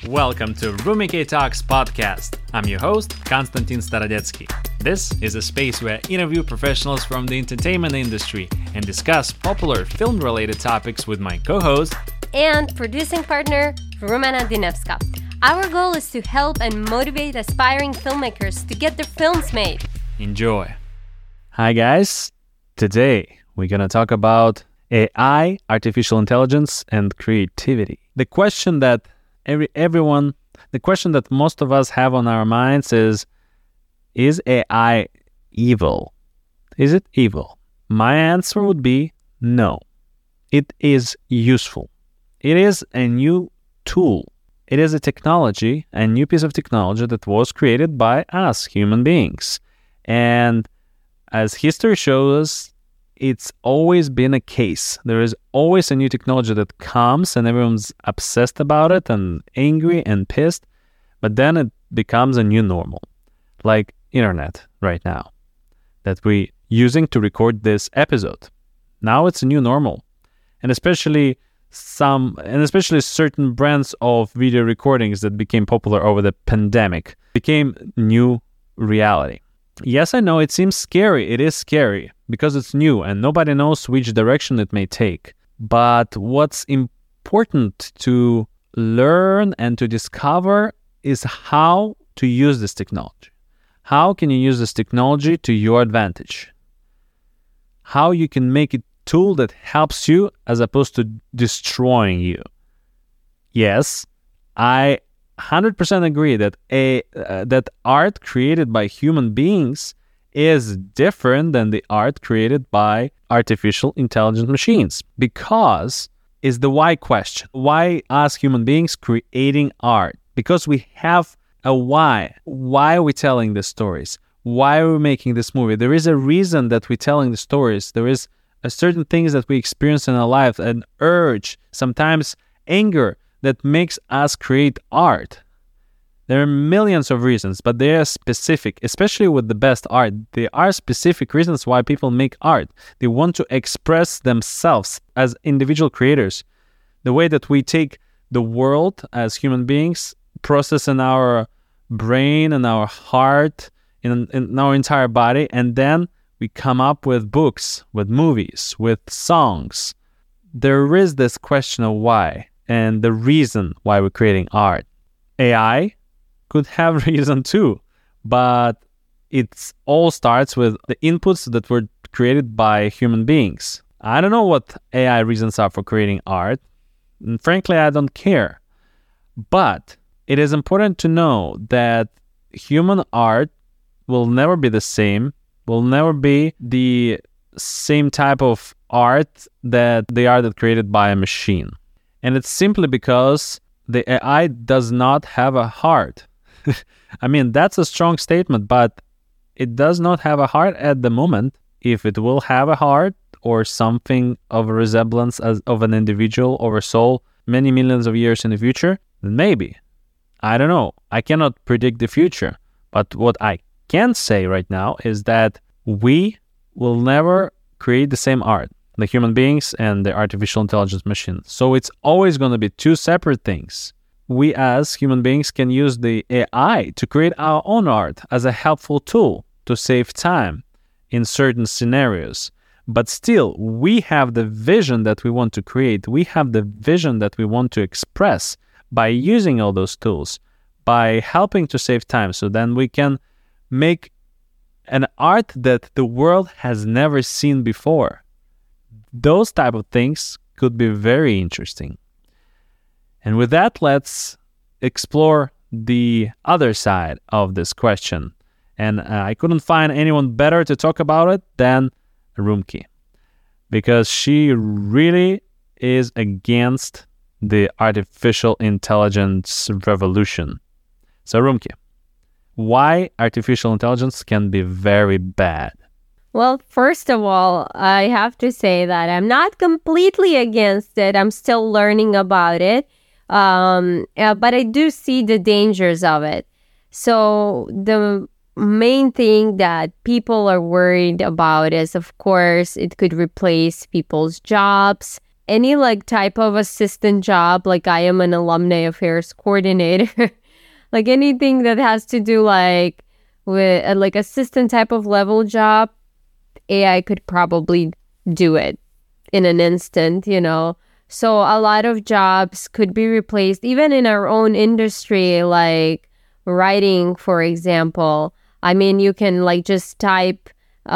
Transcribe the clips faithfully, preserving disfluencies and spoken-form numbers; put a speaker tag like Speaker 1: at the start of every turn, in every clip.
Speaker 1: Welcome to Rumiki Talks podcast. I'm your host, Konstantin Starodetsky. This is a space where I interview professionals from the entertainment industry and discuss popular film-related topics with my co-host
Speaker 2: and producing partner, Rumena Dinevska. Our goal is to help and motivate aspiring filmmakers to get their films made.
Speaker 1: Enjoy. Hi guys. Today we're going to talk about A I, artificial intelligence, and creativity. The question that every everyone, the question that most of us have on our minds is, is A I evil? Is it evil? My answer would be no. It is useful. It is a new tool. It is a technology, a new piece of technology that was created by us, human beings. And as history shows, it's always been a case. There is always a new technology that comes and everyone's obsessed about it and angry and pissed, but then it becomes a new normal, like internet right now that we're using to record this episode. Now it's a new normal, and especially some, and especially certain brands of video recordings that became popular over the pandemic became new reality. Yes, I know it seems scary. It is scary because it's new and nobody knows which direction it may take. But what's important to learn and to discover is how to use this technology. How can you use this technology to your advantage? How you can make it a tool that helps you as opposed to destroying you. Yes, I one hundred percent agree that a uh, that art created by human beings is different than the art created by artificial intelligent machines, because is the why question. Why us human beings creating art? Because we have a why. Why are we telling the stories? Why are we making this movie? There is a reason that we're telling the stories. There is a certain things that we experience in our life, an urge, sometimes anger, that makes us create art. There are millions of reasons, but they are specific, especially with the best art. There are specific reasons why people make art. They want to express themselves as individual creators. The way that we take the world as human beings, process in our brain and our heart, in, in our entire body, and then we come up with books, with movies, with songs. There is this question of why. And the reason why we're creating art. A I could have reason too, but it all starts with the inputs that were created by human beings. I don't know what A I reasons are for creating art, and frankly, I don't care. But it is important to know that human art will never be the same, will never be the same type of art that the art that created by a machine. And it's simply because the A I does not have a heart. I mean, that's a strong statement, but it does not have a heart at the moment. If it will have a heart or something of a resemblance as of an individual or a soul many millions of years in the future, then maybe. I don't know. I cannot predict the future. But what I can say right now is that we will never create the same art, the human beings and the artificial intelligence machine. So it's always going to be two separate things. We as human beings can use the A I to create our own art as a helpful tool to save time in certain scenarios. But still, we have the vision that we want to create. We have the vision that we want to express by using all those tools, by helping to save time. So then we can make an art that the world has never seen before. Those type of things could be very interesting. And with that, let's explore the other side of this question. And uh, I couldn't find anyone better to talk about it than Rumki, because she really is against the artificial intelligence revolution. So Rumki, why artificial intelligence can be very bad?
Speaker 2: Well, first of all, I have to say that I'm not completely against it. I'm still learning about it. Um, uh, but I do see the dangers of it. So the main thing that people are worried about is, of course, it could replace people's jobs. any like type of assistant job, like I am an alumni affairs coordinator, like anything that has to do like with uh, like assistant type of level job, A I could probably do it in an instant, you know. So a lot of jobs could be replaced, even in our own industry, like writing, for example. I mean, you can like just type,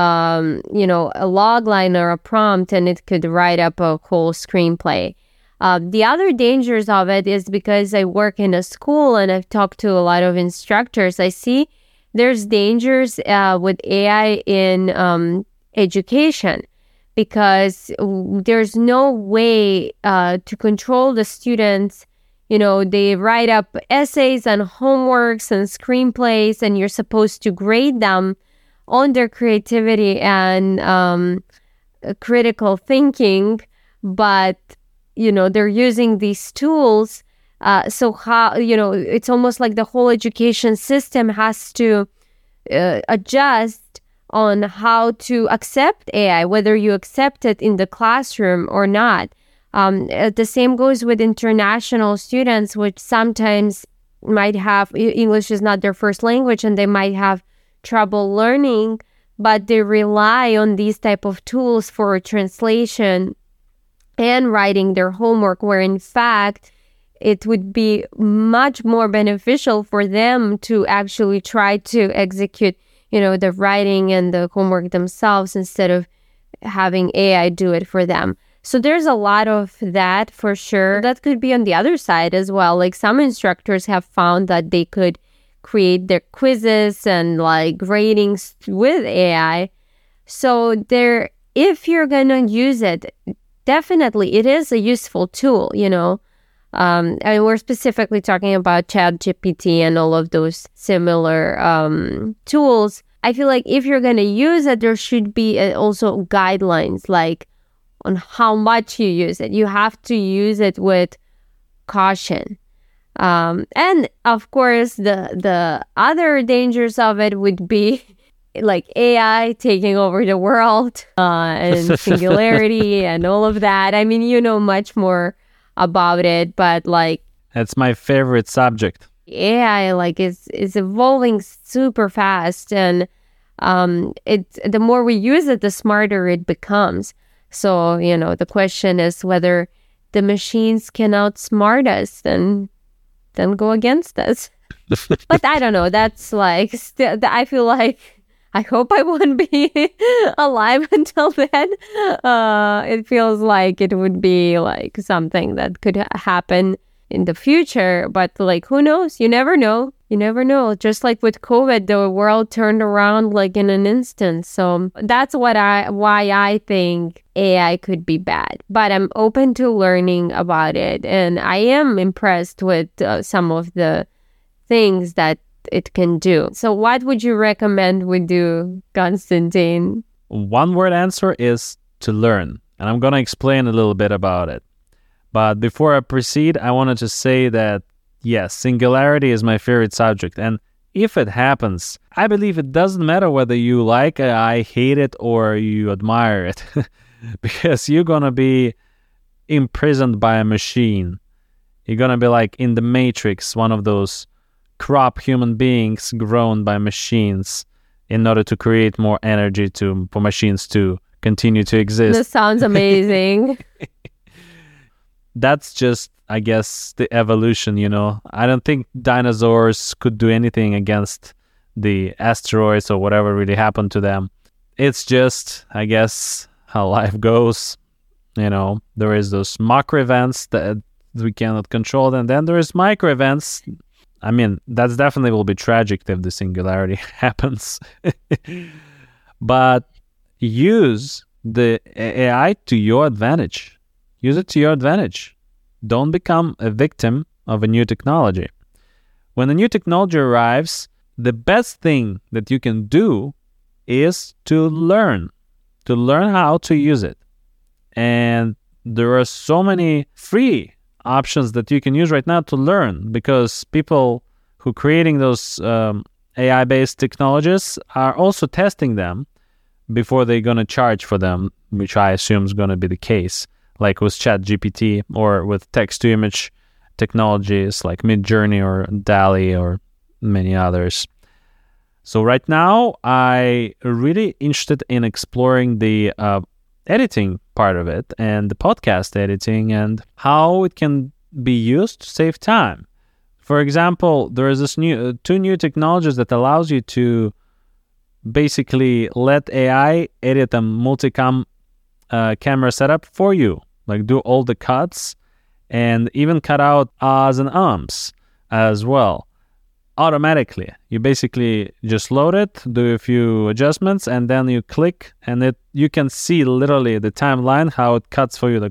Speaker 2: um, you know, a log line or a prompt, and it could write up a whole screenplay. Uh, the other dangers of it is because I work in a school and I've talked to a lot of instructors. I see there's dangers uh, with A I in um, education, because there's no way uh, to control the students. You know, they write up essays and homeworks and screenplays, and you're supposed to grade them on their creativity and um, critical thinking. But, you know, they're using these tools. Uh, so how, you know, it's almost like the whole education system has to uh, adjust on how to accept A I, whether you accept it in the classroom or not. Um, the same goes with international students, which sometimes might have, English is not their first language, and they might have trouble learning, but they rely on these type of tools for translation and writing their homework, where in fact, it would be much more beneficial for them to actually try to execute, you know, the writing and the homework themselves instead of having A I do it for them. So there's a lot of that for sure. That could be on the other side as well. Like some instructors have found that they could create their quizzes and like ratings with A I. So there, if you're going to use it, definitely it is a useful tool, you know. Um, and we're specifically talking about ChatGPT and all of those similar um, tools. I feel like if you're going to use it, there should be uh, also guidelines, like on how much you use it. You have to use it with caution. Um, and of course, the the other dangers of it would be like A I taking over the world uh, and singularity and all of that. I mean, you know much more about it, but like
Speaker 1: that's my favorite subject.
Speaker 2: A I like is is evolving super fast, and um, it the more we use it, the smarter it becomes. So you know, the question is whether the machines can outsmart us and then go against us. But I don't know. That's like st- I feel like I hope I won't be alive until then. Uh, it feels like it would be like something that could ha- happen in the future. But like, who knows? You never know. You never know. Just like with COVID, the world turned around like in an instant. So that's what I why I think A I could be bad. But I'm open to learning about it, and I am impressed with uh, some of the things that it can do. So what would you recommend we do, Konstantin?
Speaker 1: One word answer is to learn. And I'm going to explain a little bit about it. But before I proceed, I wanted to say that, yes, singularity is my favorite subject. And if it happens, I believe it doesn't matter whether you like it, I hate it, or you admire it. Because you're going to be imprisoned by a machine. You're going to be like in the Matrix, one of those crop human beings grown by machines in order to create more energy to for machines to continue to exist.
Speaker 2: This sounds amazing.
Speaker 1: That's just, I guess, the evolution, you know. I don't think dinosaurs could do anything against the asteroids or whatever really happened to them. It's just, I guess, how life goes. You know, there is those macro events that we cannot control, and then there is micro events. I mean, that's definitely will be tragic if the singularity happens. But use the A I to your advantage. Use it to your advantage. Don't become a victim of a new technology. When a new technology arrives, the best thing that you can do is to learn, to learn how to use it. And there are so many free options that you can use right now to learn, because people who are creating those um, A I-based technologies are also testing them before they're going to charge for them, which I assume is going to be the case. like with ChatGPT or with text-to-image technologies like Midjourney or DALL-E or many others. So right now, I really interested in exploring the uh, editing part of it and the podcast editing and how it can be used to save time. For example, there is this new uh, two new technologies that allows you to basically let A I edit a multicam uh, camera setup for you, like do all the cuts and even cut out ahs and ums as well automatically. You basically just load it, do a few adjustments, and then you click, and it you can see literally the timeline how it cuts for you. Like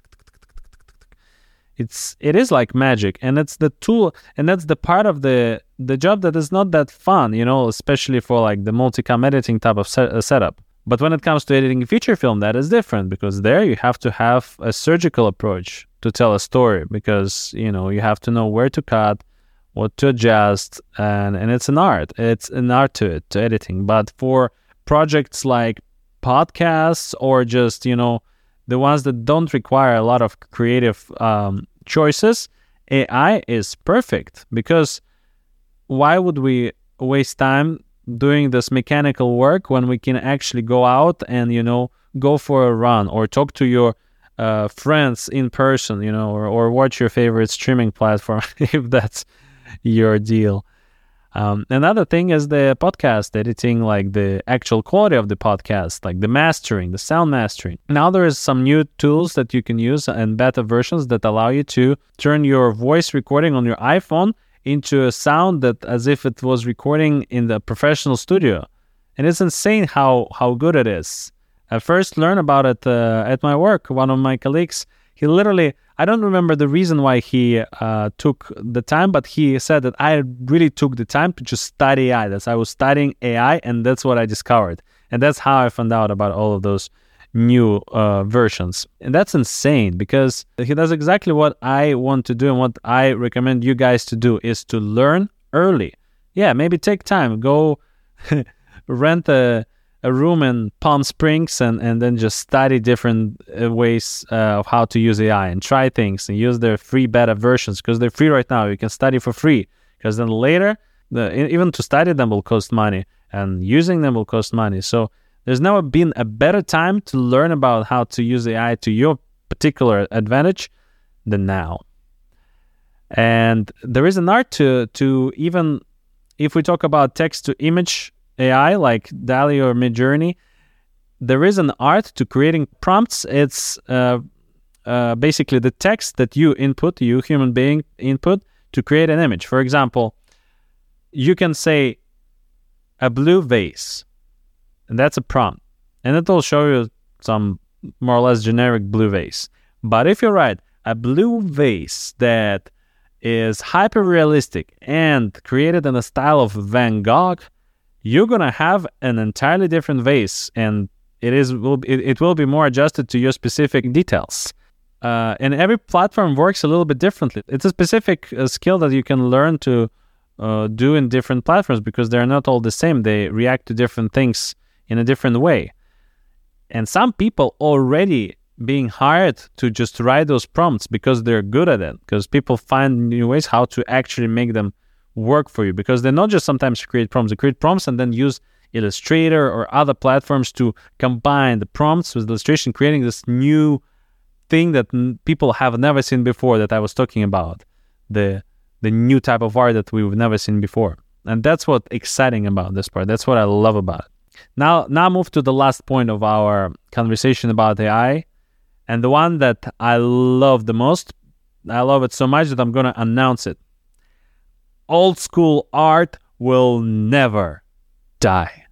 Speaker 1: it's it is like magic, and it's the tool, and that's the part of the the job that is not that fun, you know, especially for like the multicam editing type of set, uh, setup. But when it comes to editing feature film, that is different, because there you have to have a surgical approach to tell a story, because you know you have to know where to cut, what to adjust, and and it's an art. It's an art to it, to editing. But for projects like podcasts or just, you know, the ones that don't require a lot of creative um, choices, A I is perfect, because why would we waste time doing this mechanical work when we can actually go out and, you know, go for a run or talk to your uh, friends in person, you know, or, or watch your favorite streaming platform if that's your deal. Um, another thing is the podcast editing, like the actual quality of the podcast, like the mastering, the sound mastering. Now there is some new tools that you can use and beta versions that allow you to turn your voice recording on your iPhone into a sound that as if it was recording in the professional studio. And it's insane how, how good it is. I first learned about it uh, at my work. One of my colleagues, he literally, I don't remember the reason why he uh, took the time, but he said that I really took the time to just study A I. That's I was studying A I, and that's what I discovered. And that's how I found out about all of those new uh, versions. And that's insane, because he does exactly what I want to do, and what I recommend you guys to do is to learn early. Yeah, maybe take time. Go rent a... a room in Palm Springs and, and then just study different uh, ways uh, of how to use A I and try things and use their free beta versions, because they're free right now. You can study for free, because then later, the, even to study them will cost money, and using them will cost money. So there's never been a better time to learn about how to use A I to your particular advantage than now. And there is an art to, to even, if we talk about text-to-image A I like DALL-E or Midjourney, there is an art to creating prompts. It's uh, uh, basically the text that you input, you human being input, to create an image. For example, you can say a blue vase, and that's a prompt, and it will show you some more or less generic blue vase. But if you write a blue vase that is hyper realistic and created in the style of Van Gogh, you're gonna have an entirely different vase, and it is will it, it will be more adjusted to your specific details. Uh, and every platform works a little bit differently. It's a specific uh, skill that you can learn to uh, do in different platforms, because they're not all the same. They react to different things in a different way. And some people already being hired to just write those prompts because they're good at it, because people find new ways how to actually make them work for you, because they not just sometimes create prompts, they create prompts and then use Illustrator or other platforms to combine the prompts with illustration, creating this new thing that n- people have never seen before, that I was talking about, the the new type of art that we've never seen before. And that's what's exciting about this part. That's what I love about it. Now, now move to the last point of our conversation about A I, and the one that I love the most. I love it so much that I'm going to announce it. Old school art will never die.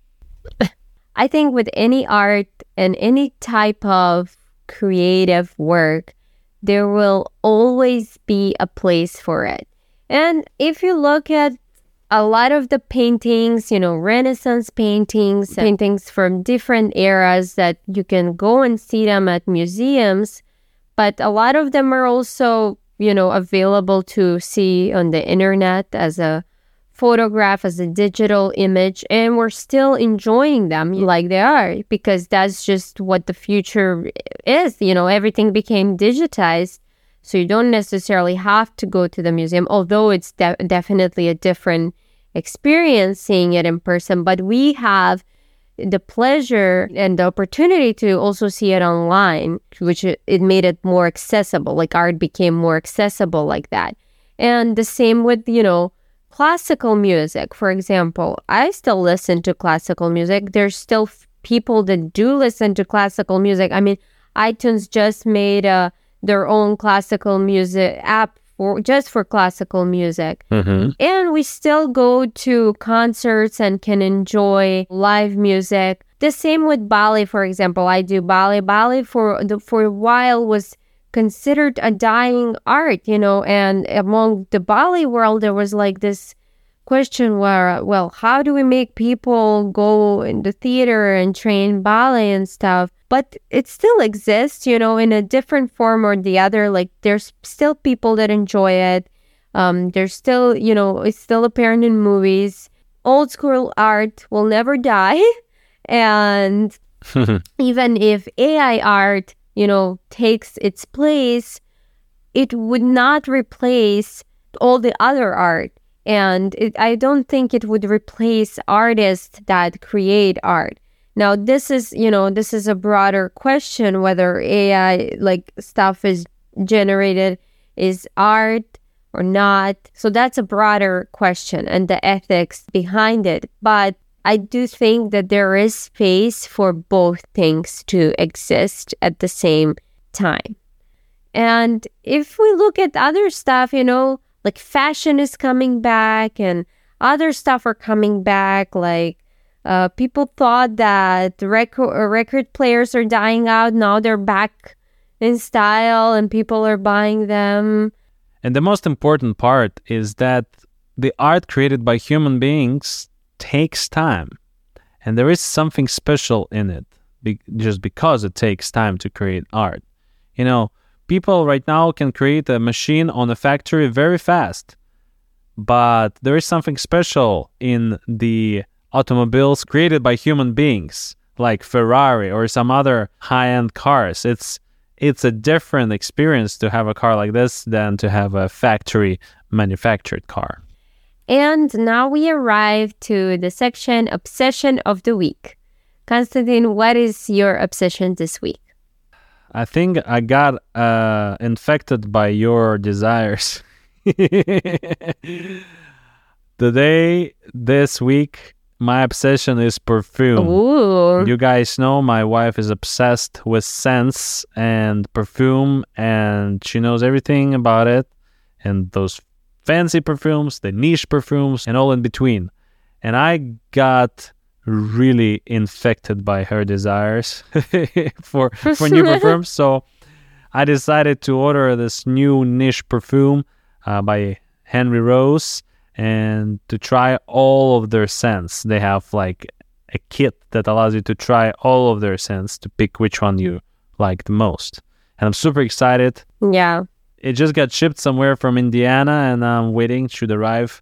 Speaker 2: I think with any art and any type of creative work, there will always be a place for it. And if you look at a lot of the paintings, you know, Renaissance paintings, paintings from different eras that you can go and see them at museums, but a lot of them are also, you know, available to see on the internet as a photograph, as a digital image, and we're still enjoying them like they are, because that's just what the future is. You know, everything became digitized, so you don't necessarily have to go to the museum, although it's de- definitely a different experience seeing it in person. But we have the pleasure and the opportunity to also see it online, which it, it made it more accessible. Like art became more accessible like that. And the same with, you know, classical music, for example. I still listen to classical music. There's still f- people that do listen to classical music. I mean, iTunes just made uh, their own classical music app for just for classical music.
Speaker 1: Mm-hmm.
Speaker 2: And we still go to concerts and can enjoy live music. The same with ballet, for example. I do ballet. Ballet for the, for a while was considered a dying art, you know, and among the ballet world, there was like this question where, well, how do we make people go in the theater and train ballet and stuff? But it still exists, you know, in a different form or the other. Like there's still people that enjoy it. Um, there's still, you know, it's still apparent in movies. Old school art will never die. And even if A I art, you know, takes its place, it would not replace all the other art. And it, I don't think it would replace artists that create art. Now, this is, you know, this is a broader question, whether A I, like, stuff is generated is art or not. So that's a broader question and the ethics behind it. But I do think that there is space for both things to exist at the same time. And if we look at other stuff, you know, like fashion is coming back and other stuff are coming back. Like uh, people thought that record, uh, record players are dying out. Now they're back in style and people are buying them.
Speaker 1: And the most important part is that the art created by human beings takes time. And there is something special in it, be- just because it takes time to create art. You know, people right now can create a machine on a factory very fast. But there is something special in the automobiles created by human beings, like Ferrari or some other high-end cars. It's it's a different experience to have a car like this than to have a factory manufactured car.
Speaker 2: And now we arrive to the section Obsession of the Week. Konstantin, what is your obsession this week?
Speaker 1: I think I got uh, infected by your desires. Today, this week, my obsession is perfume.
Speaker 2: Ooh.
Speaker 1: You guys know my wife is obsessed with scents and perfume, and she knows everything about it. And those fancy perfumes, the niche perfumes, and all in between. And I got really infected by her desires for for new perfumes. So I decided to order this new niche perfume uh, by Henry Rose and to try all of their scents. They have like a kit that allows you to try all of their scents to pick which one you like the most. And I'm super excited.
Speaker 2: Yeah.
Speaker 1: It just got shipped somewhere from Indiana, and I'm waiting. It should arrive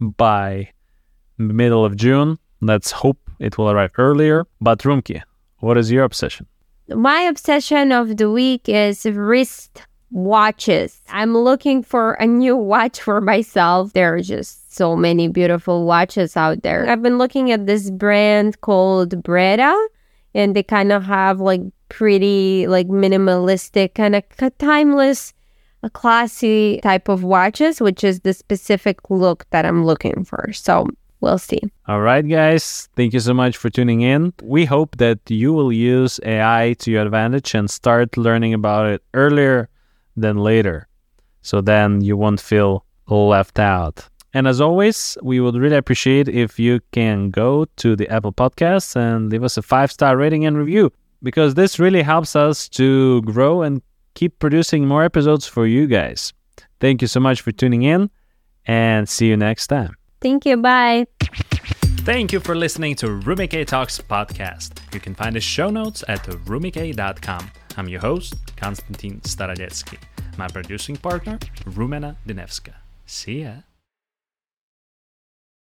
Speaker 1: by middle of June. Let's hope it will arrive earlier. But Rumki, what is your obsession?
Speaker 2: My obsession of the week is wrist watches. I'm looking for a new watch for myself. There are just so many beautiful watches out there. I've been looking at this brand called Breda, and they kind of have like pretty, like minimalistic, kind of timeless, a classy type of watches, which is the specific look that I'm looking for. So we'll see.
Speaker 1: All right, guys. Thank you so much for tuning in. We hope that you will use A I to your advantage and start learning about it earlier than later. So then you won't feel left out. And as always, we would really appreciate if you can go to the Apple Podcasts and leave us a five-star rating and review, because this really helps us to grow and keep producing more episodes for you guys. Thank you so much for tuning in, and see you next time.
Speaker 2: Thank you. Bye.
Speaker 1: Thank you for listening to Rumikay Talks podcast. You can find the show notes at rumikay dot com. I'm your host, Konstantin Starodetsky. My producing partner, Rumena Dinevska. See ya.